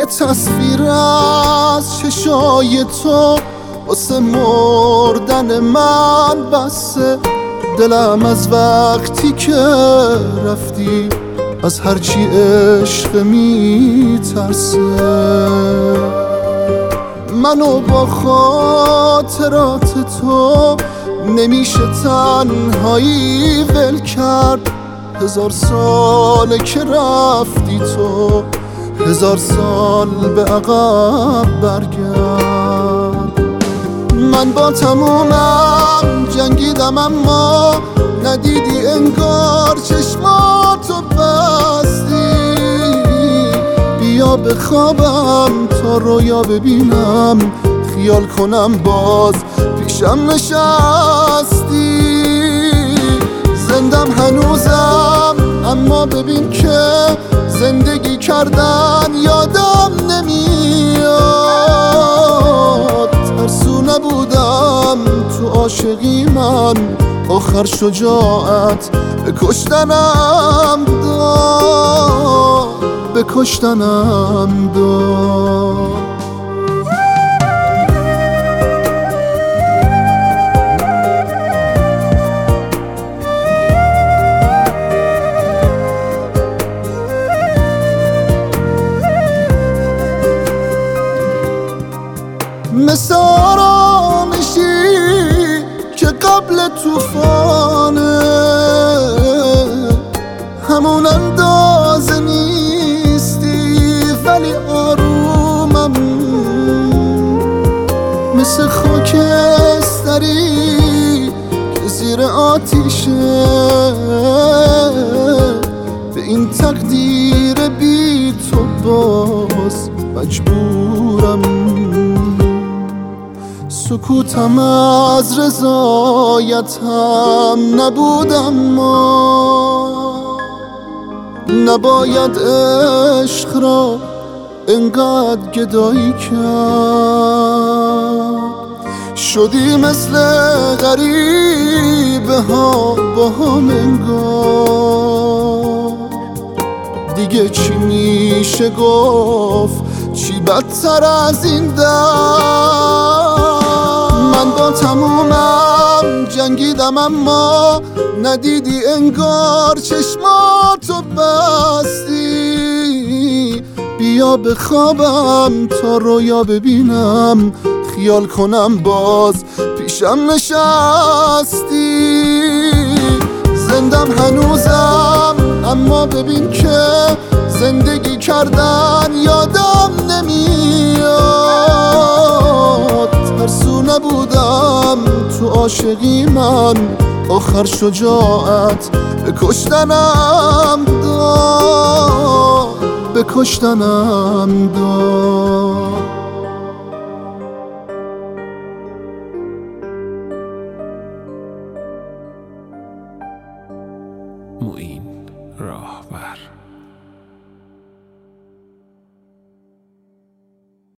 یه تصویر از چشای تو واسه مردن من بسه. دلم از وقتی که رفتی از هرچی عشق میترسه. منو با خاطرات تو نمیشه تنهایی ول کرد. 1000 ساله که رفتی تو، 1000 سال به عقب برگرد. من با تمومم جنگیدم اما ندیدی انگار چشماتو بستی. بیا بخوابم تا رویا ببینم، خیال کنم باز پیشم نشستی. زندم هنوزم اما ببین که زندگی کردن یادم نمیاد. ترسو نبودم تو عاشقی من، آخر شجاعت به کشتنم داد، به کشتنم داد. مثل آرامشی که قبل توفانه، همون اندازه نیستی ولی آرومم. مثل خاکستری که زیر آتیشه، به این تقدیر بی تو باز مجبورم. سکوتم از رضایتم نبودم، ما نباید عشق را انقدر گدایی کرد. شدی مثل غریبه ها با هم انگار. دیگه چی میشه گفت، چی بدتر از این درد. من با تمومم جنگیدم اما ندیدی انگار چشماتو بستی. بیا بخوابم تا رویا ببینم، خیال کنم باز پیشم نشستی. زندم هنوزم اما ببین که زندگی کردن یادم نمیاد. ترسو نبودم تو عاشقی من، آخر شجاعت به کشتنم داد، به کشتنم داد.